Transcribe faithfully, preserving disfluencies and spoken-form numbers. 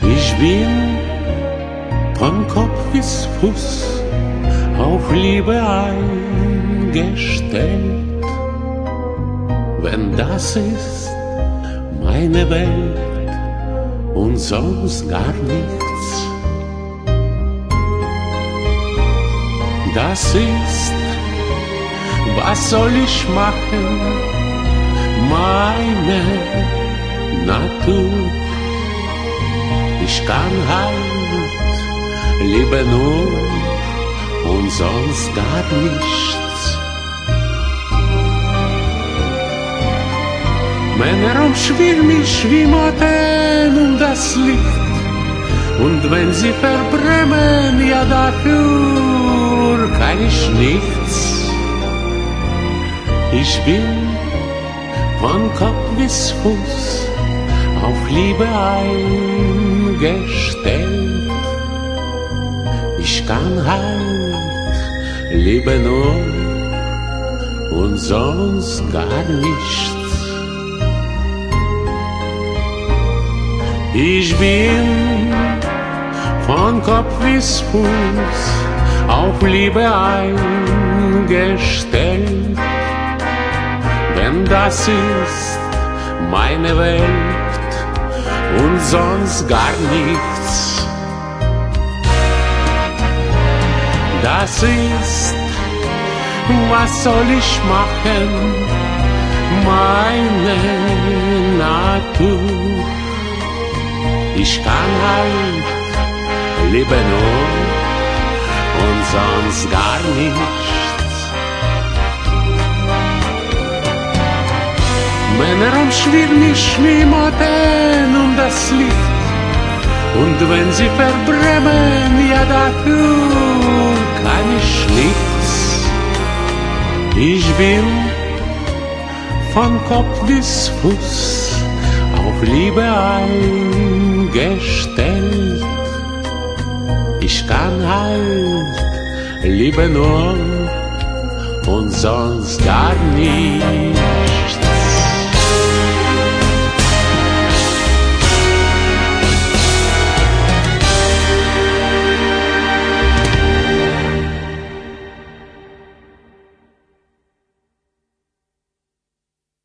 Ich bin von Kopf bis Fuß auf Liebe eingestellt. Wenn das ist meine Welt und sonst gar nichts, das ist, was soll ich machen, meine Natur. Ich kann halt leben nur und sonst gar nichts. Männer umschwirren mich wie Motten um das Licht, und wenn sie verbrennen, ja dafür kann ich nichts. Ich bin von Kopf bis Fuß auf Liebe eingestellt. Ich kann halt leben nur und sonst gar nichts. Ich bin von Kopf bis Fuß auf Liebe eingestellt. Denn das ist meine Welt und sonst gar nichts. Das ist, was soll ich machen, meine Natur. Ich kann halt leben nur und sonst gar nichts. Männer umschwirren mich wie Motten um das Licht, und wenn sie verbrennen, ja dafür kann ich nichts. Ich bin von Kopf bis Fuß auf Liebe eingestellt. Ich kann halt leben nur und sonst gar nichts.